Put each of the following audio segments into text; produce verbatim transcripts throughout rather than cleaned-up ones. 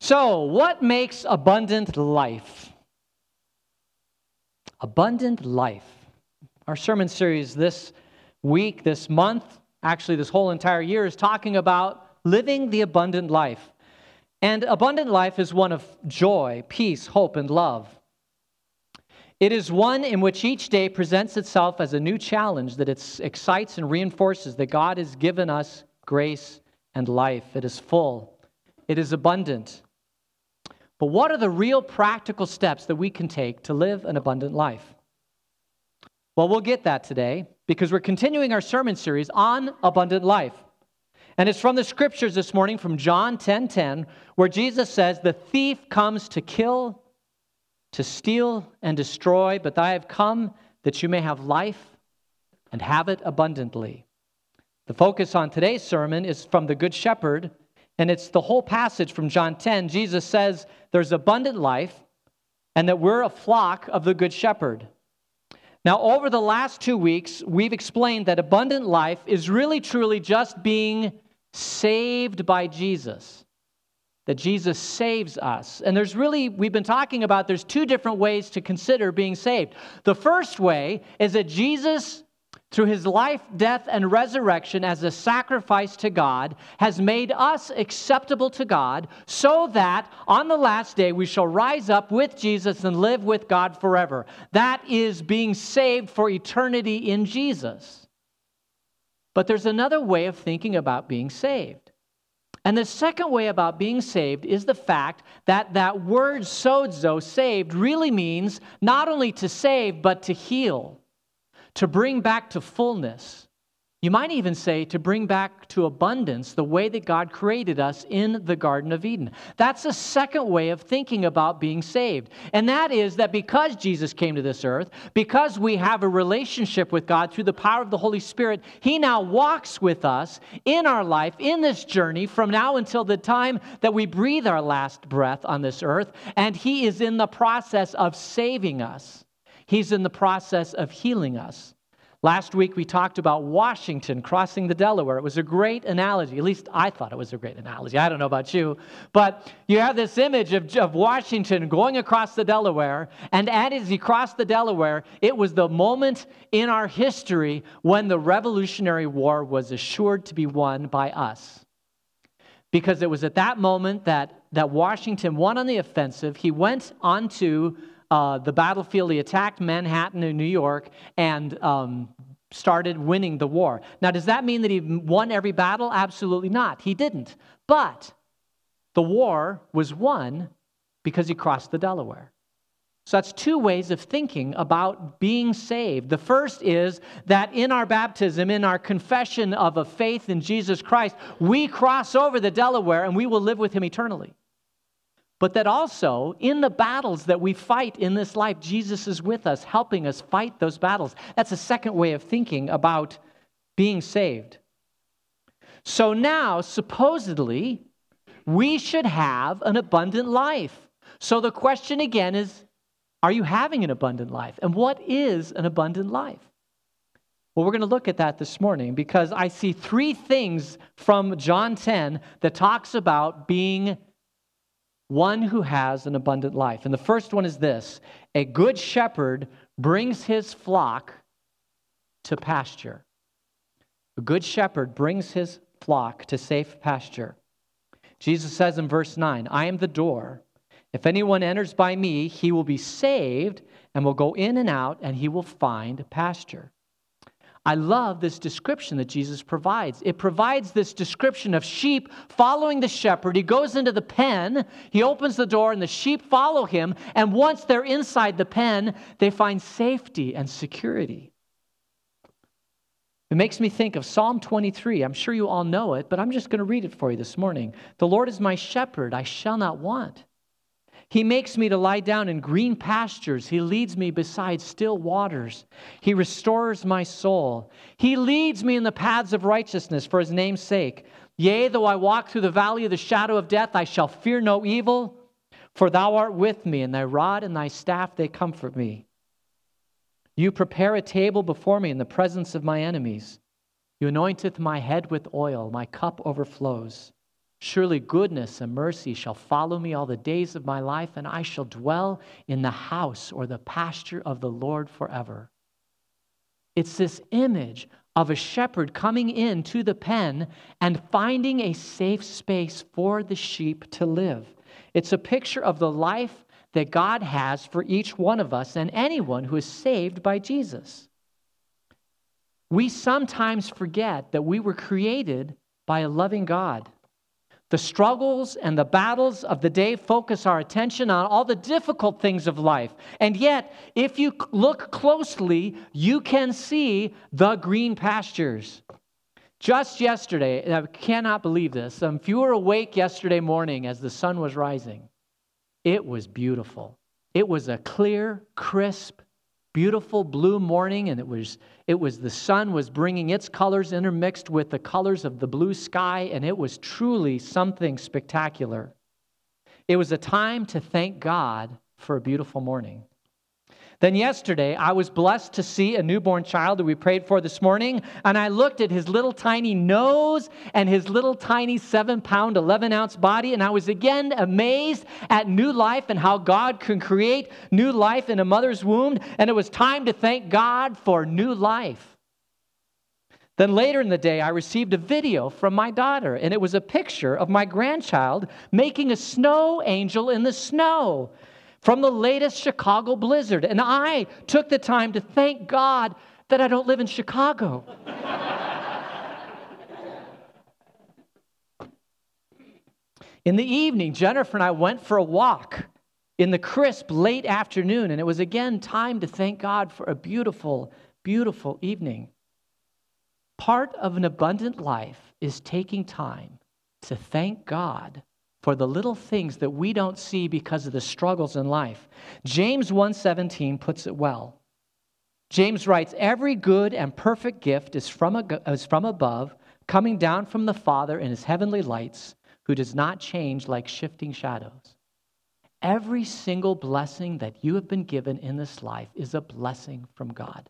So, what makes abundant life? Abundant life. Our sermon series this week, this month, actually this whole entire year is talking about living the abundant life. And abundant life is one of joy, peace, hope, and love. It is one in which each day presents itself as a new challenge that it excites and reinforces that God has given us grace and life. It is full. It is abundant. But what are the real practical steps that we can take to live an abundant life? Well, we'll get that today because we're continuing our sermon series on abundant life. And it's from the scriptures this morning from John ten ten, where Jesus says, "The thief comes to kill, to steal, and destroy, but I have come that you may have life and have it abundantly." The focus on today's sermon is from the Good Shepherd, and it's the whole passage from John ten. Jesus says there's abundant life and that we're a flock of the Good Shepherd. Now, over the last two weeks, we've explained that abundant life is really truly just being saved by Jesus. That Jesus saves us. And there's really, we've been talking about, there's two different ways to consider being saved. The first way is that Jesus, through his life, death, and resurrection as a sacrifice to God, has made us acceptable to God so that on the last day we shall rise up with Jesus and live with God forever. That is being saved for eternity in Jesus. But there's another way of thinking about being saved. And the second way about being saved is the fact that that word sozo, saved, really means not only to save, but to heal, to bring back to fullness. You might even say to bring back to abundance the way that God created us in the Garden of Eden. That's a second way of thinking about being saved. And that is that because Jesus came to this earth, because we have a relationship with God through the power of the Holy Spirit, he now walks with us in our life, in this journey, from now until the time that we breathe our last breath on this earth. And he is in the process of saving us. He's in the process of healing us. Last week, we talked about Washington crossing the Delaware. It was a great analogy. At least I thought it was a great analogy. I don't know about you. But you have this image of, of Washington going across the Delaware. And as he crossed the Delaware, it was the moment in our history when the Revolutionary War was assured to be won by us. Because it was at that moment that, that Washington won on the offensive. He went onto Uh, the battlefield. He attacked Manhattan in New York and um, started winning the war. Now, does that mean that he won every battle? Absolutely not. He didn't. But the war was won because he crossed the Delaware. So that's two ways of thinking about being saved. The first is that in our baptism, in our confession of a faith in Jesus Christ, we cross over the Delaware and we will live with him eternally. But that also, in the battles that we fight in this life, Jesus is with us, helping us fight those battles. That's a second way of thinking about being saved. So now, supposedly, we should have an abundant life. So the question again is, are you having an abundant life? And what is an abundant life? Well, we're going to look at that this morning because I see three things from John ten that talks about being one who has an abundant life. And the first one is this: a good shepherd brings his flock to pasture. A good shepherd brings his flock to safe pasture. Jesus says in verse nine, "I am the door. If anyone enters by me, he will be saved and will go in and out, and he will find pasture." I love this description that Jesus provides. It provides this description of sheep following the shepherd. He goes into the pen, he opens the door, and the sheep follow him. And once they're inside the pen, they find safety and security. It makes me think of Psalm twenty-three. I'm sure you all know it, but I'm just going to read it for you this morning. "The Lord is my shepherd, I shall not want. He makes me to lie down in green pastures. He leads me beside still waters. He restores my soul. He leads me in the paths of righteousness for his name's sake. Yea, though I walk through the valley of the shadow of death, I shall fear no evil, for thou art with me, and thy rod and thy staff, they comfort me. You prepare a table before me in the presence of my enemies. You anointeth my head with oil. My cup overflows. Surely goodness and mercy shall follow me all the days of my life, and I shall dwell in the house or the pasture of the Lord forever. It's this image of a shepherd coming into the pen and finding a safe space for the sheep to live. It's a picture of the life that God has for each one of us and anyone who is saved by Jesus. We sometimes forget that we were created by a loving God. The struggles and the battles of the day focus our attention on all the difficult things of life. And yet, if you look closely, you can see the green pastures. Just yesterday, and I cannot believe this, um, if you were awake yesterday morning as the sun was rising, it was beautiful. It was a clear, crisp, beautiful blue morning, and it was it was the sun was bringing its colors intermixed with the colors of the blue sky, and it was truly something spectacular. It was a time to thank God for a beautiful morning. Then yesterday, I was blessed to see a newborn child that we prayed for this morning, and I looked at his little tiny nose and his little tiny seven-pound, eleven-ounce body, and I was again amazed at new life and how God can create new life in a mother's womb, and it was time to thank God for new life. Then later in the day, I received a video from my daughter, and it was a picture of my grandchild making a snow angel in the snow from the latest Chicago blizzard. And I took the time to thank God that I don't live in Chicago. In the evening, Jennifer and I went for a walk in the crisp late afternoon, and it was again time to thank God for a beautiful, beautiful evening. Part of an abundant life is taking time to thank God for the little things that we don't see because of the struggles in life. James one seventeen puts it well. James writes, "Every good and perfect gift is from, a, is from above, coming down from the Father in his heavenly lights, who does not change like shifting shadows." Every single blessing that you have been given in this life is a blessing from God.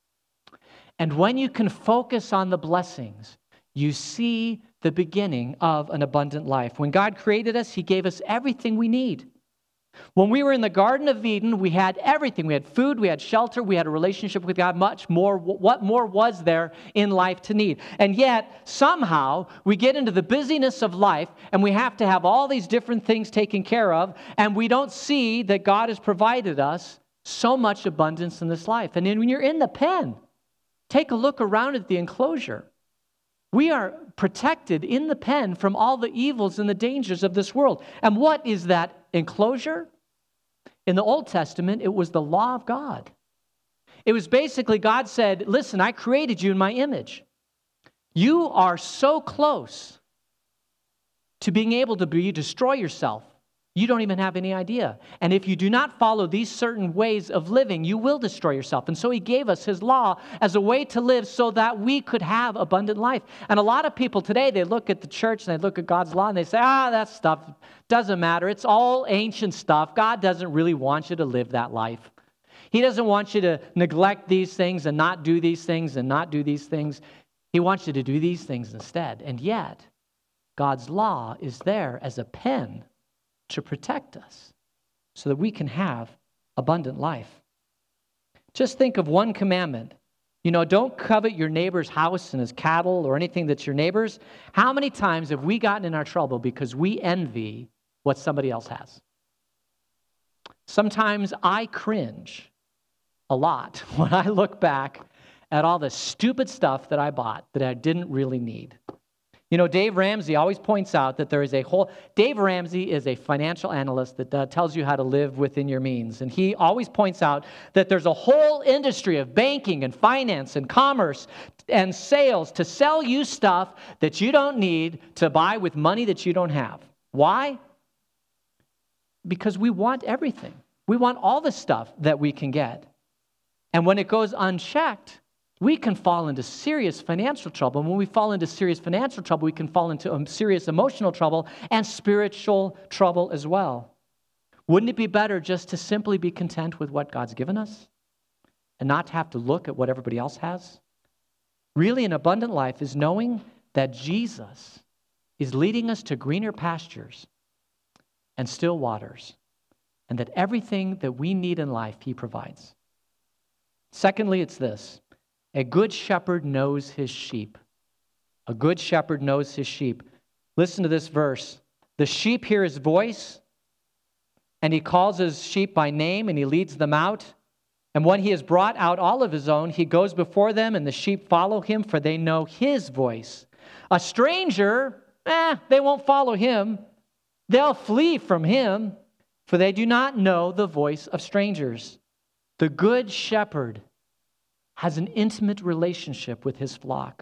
And when you can focus on the blessings, you see the beginning of an abundant life. When God created us, he gave us everything we need. When we were in the Garden of Eden, we had everything. We had food, we had shelter, we had a relationship with God, much more. What more was there in life to need? And yet, somehow, we get into the busyness of life, and we have to have all these different things taken care of, and we don't see that God has provided us so much abundance in this life. And then when you're in the pen, take a look around at the enclosure. We are protected in the pen from all the evils and the dangers of this world. And what is that enclosure? In the Old Testament, it was the law of God. It was basically God said, listen, I created you in my image. You are so close to being able to be, destroy yourself. You don't even have any idea. And if you do not follow these certain ways of living, you will destroy yourself. And so he gave us his law as a way to live so that we could have abundant life. And a lot of people today, they look at the church and they look at God's law and they say, ah, that stuff doesn't matter. It's all ancient stuff. God doesn't really want you to live that life. He doesn't want you to neglect these things and not do these things and not do these things. He wants you to do these things instead. And yet, God's law is there as a pen to protect us so that we can have abundant life. Just think of one commandment. You know, don't covet your neighbor's house and his cattle or anything that's your neighbor's. How many times have we gotten in our trouble because we envy what somebody else has? Sometimes I cringe a lot when I look back at all the stupid stuff that I bought that I didn't really need. You know, Dave Ramsey always points out that there is a whole... Dave Ramsey is a financial analyst that uh, tells you how to live within your means. And he always points out that there's a whole industry of banking and finance and commerce and sales to sell you stuff that you don't need to buy with money that you don't have. Why? Because we want everything. We want all the stuff that we can get. And when it goes unchecked, we can fall into serious financial trouble. And when we fall into serious financial trouble, we can fall into um, serious emotional trouble and spiritual trouble as well. Wouldn't it be better just to simply be content with what God's given us and not to have to look at what everybody else has? Really, an abundant life is knowing that Jesus is leading us to greener pastures and still waters, and that everything that we need in life, he provides. Secondly, it's this: a good shepherd knows his sheep. A good shepherd knows his sheep. Listen to this verse. The sheep hear his voice, and he calls his sheep by name, and he leads them out. And when he has brought out all of his own, he goes before them, and the sheep follow him, for they know his voice. A stranger, eh, they won't follow him. They'll flee from him, for they do not know the voice of strangers. The good shepherd has an intimate relationship with his flock.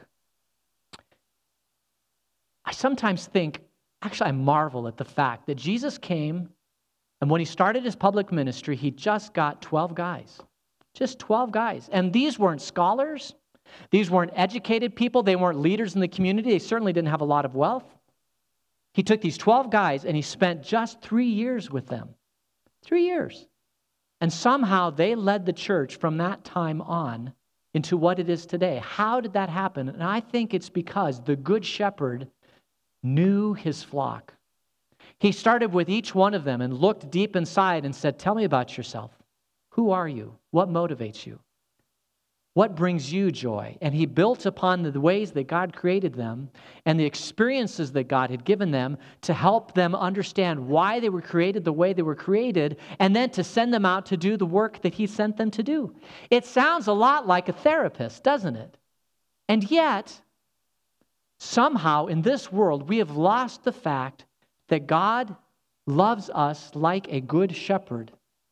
I sometimes think, actually I marvel at the fact that Jesus came, and when he started his public ministry, he just got twelve guys. Just twelve guys. And these weren't scholars. These weren't educated people. They weren't leaders in the community. They certainly didn't have a lot of wealth. He took these twelve guys and he spent just three years with them. Three years. And somehow they led the church from that time on into what it is today. How did that happen? And I think it's because the good shepherd knew his flock. He started with each one of them and looked deep inside and said, tell me about yourself. Who are you? What motivates you? What brings you joy? And he built upon the ways that God created them and the experiences that God had given them to help them understand why they were created the way they were created, and then to send them out to do the work that he sent them to do. It sounds a lot like a therapist, doesn't it? And yet, somehow in this world, we have lost the fact that God loves us like a good shepherd.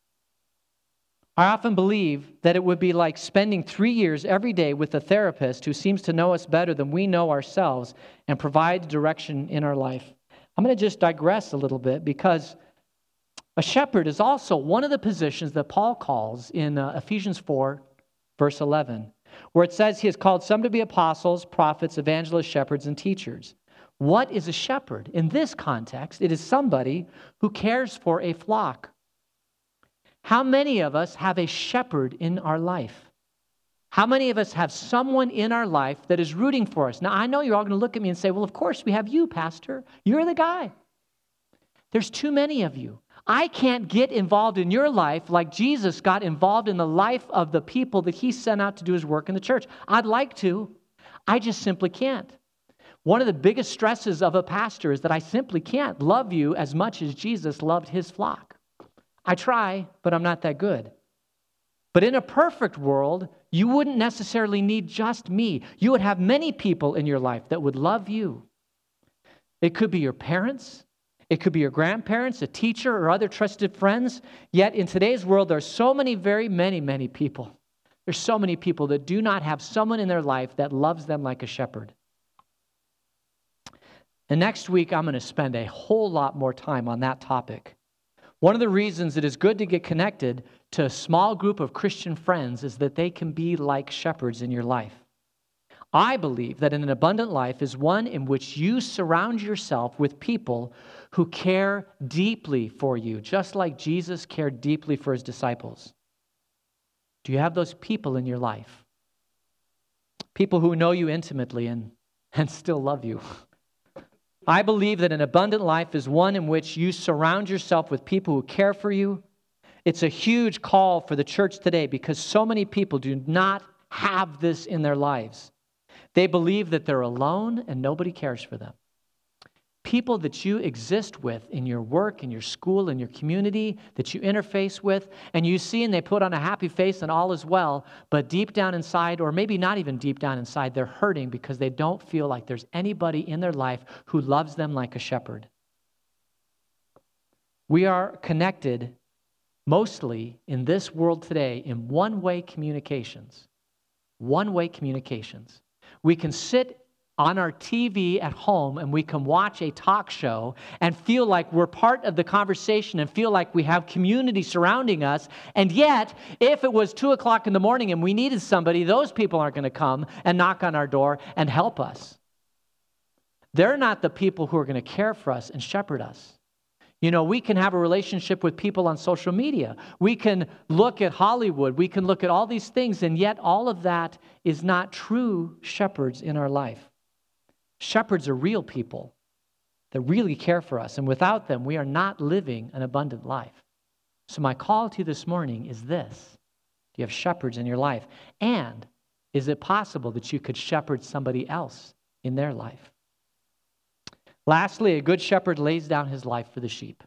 I often believe that it would be like spending three years every day with a therapist who seems to know us better than we know ourselves and provide direction in our life. I'm going to just digress a little bit, because a shepherd is also one of the positions that Paul calls in uh, Ephesians four, verse eleven, where it says he has called some to be apostles, prophets, evangelists, shepherds, and teachers. What is a shepherd? In this context, it is somebody who cares for a flock. How many of us have a shepherd in our life? How many of us have someone in our life that is rooting for us? Now, I know you're all going to look at me and say, well, of course we have you, Pastor. You're the guy. There's too many of you. I can't get involved in your life like Jesus got involved in the life of the people that he sent out to do his work in the church. I'd like to. I just simply can't. One of the biggest stresses of a pastor is that I simply can't love you as much as Jesus loved his flock. I try, but I'm not that good. But in a perfect world, you wouldn't necessarily need just me. You would have many people in your life that would love you. It could be your parents. It could be your grandparents, a teacher, or other trusted friends. Yet in today's world, there are so many, very many, many people. There's so many people that do not have someone in their life that loves them like a shepherd. And next week, I'm going to spend a whole lot more time on that topic. One of the reasons it is good to get connected to a small group of Christian friends is that they can be like shepherds in your life. I believe that an abundant life is one in which you surround yourself with people who care deeply for you, just like Jesus cared deeply for his disciples. Do you have those people in your life? People who know you intimately and, and still love you. I believe that an abundant life is one in which you surround yourself with people who care for you. It's a huge call for the church today because so many people do not have this in their lives. They believe that they're alone and nobody cares for them. People that you exist with in your work, in your school, in your community, that you interface with, and you see and they put on a happy face and all is well, but deep down inside, or maybe not even deep down inside, they're hurting because they don't feel like there's anybody in their life who loves them like a shepherd. We are connected mostly in this world today in one-way communications. One-way communications. We can sit on our T V at home and we can watch a talk show and feel like we're part of the conversation and feel like we have community surrounding us. And yet, if it was two o'clock in the morning and we needed somebody, those people aren't going to come and knock on our door and help us. They're not the people who are going to care for us and shepherd us. You know, we can have a relationship with people on social media. We can look at Hollywood. We can look at all these things, and yet all of that is not true shepherds in our life. Shepherds are real people. that really care for us. And without them, we are not living an abundant life. So my call to you this morning is this. Do you have shepherds in your life? And is it possible that you could shepherd somebody else in their life? Lastly, a good shepherd lays down his life for the sheep.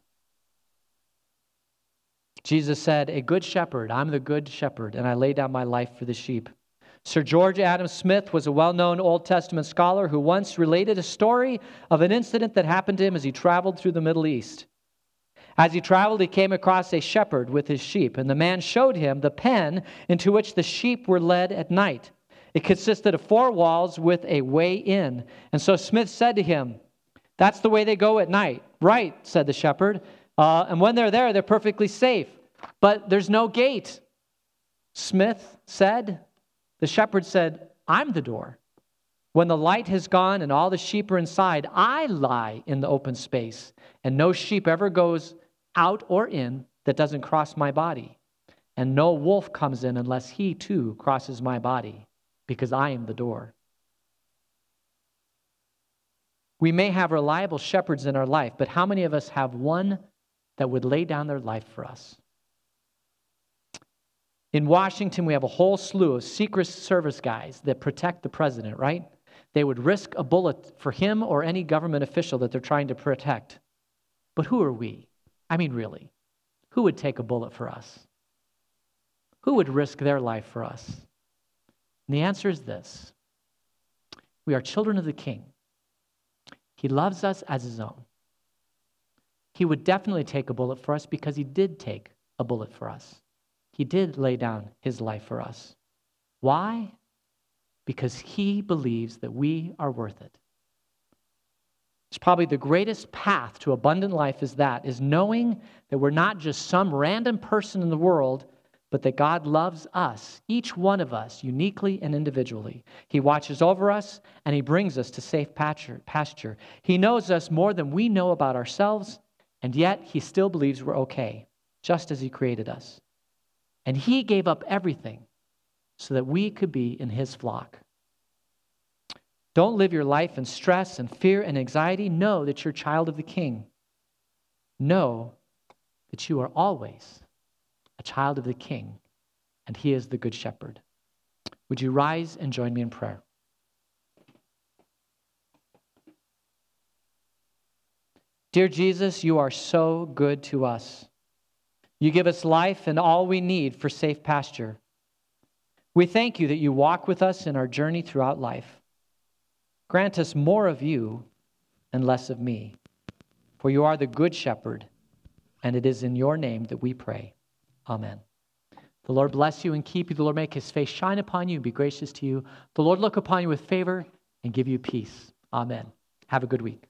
Jesus said, a good shepherd, I'm the good shepherd, and I lay down my life for the sheep. Sir George Adam Smith was a well-known Old Testament scholar who once related a story of an incident that happened to him as he traveled through the Middle East. As he traveled, he came across a shepherd with his sheep, and the man showed him the pen into which the sheep were led at night. It consisted of four walls with a way in. And so Smith said to him, that's the way they go at night. Right, said the shepherd. Uh, and when they're there, they're perfectly safe. But there's no gate. Smith said, the shepherd said, I'm the door. When the light has gone and all the sheep are inside, I lie in the open space, and no sheep ever goes out or in that doesn't cross my body. And no wolf comes in unless he too crosses my body, because I am the door. We may have reliable shepherds in our life, but how many of us have one that would lay down their life for us? In Washington, we have a whole slew of Secret Service guys that protect the president, right? They would risk a bullet for him or any government official that they're trying to protect. But who are we? I mean, really, who would take a bullet for us? Who would risk their life for us? And the answer is this. We are children of the King. He loves us as his own. He would definitely take a bullet for us because he did take a bullet for us. He did lay down his life for us. Why? Because he believes that we are worth it. It's probably the greatest path to abundant life is that, is knowing that we're not just some random person in the world, but that God loves us, each one of us, uniquely and individually. He watches over us, and he brings us to safe pasture. He knows us more than we know about ourselves, and yet he still believes we're okay, just as he created us. And he gave up everything so that we could be in his flock. Don't live your life in stress and fear and anxiety. Know that you're a child of the King. Know that you are always a child of the King, and he is the Good Shepherd. Would you rise and join me in prayer? Dear Jesus, you are so good to us. You give us life and all we need for safe pasture. We thank you that you walk with us in our journey throughout life. Grant us more of you and less of me, for you are the Good Shepherd, and it is in your name that we pray. Amen. The Lord bless you and keep you. The Lord make his face shine upon you and be gracious to you. The Lord look upon you with favor and give you peace. Amen. Have a good week.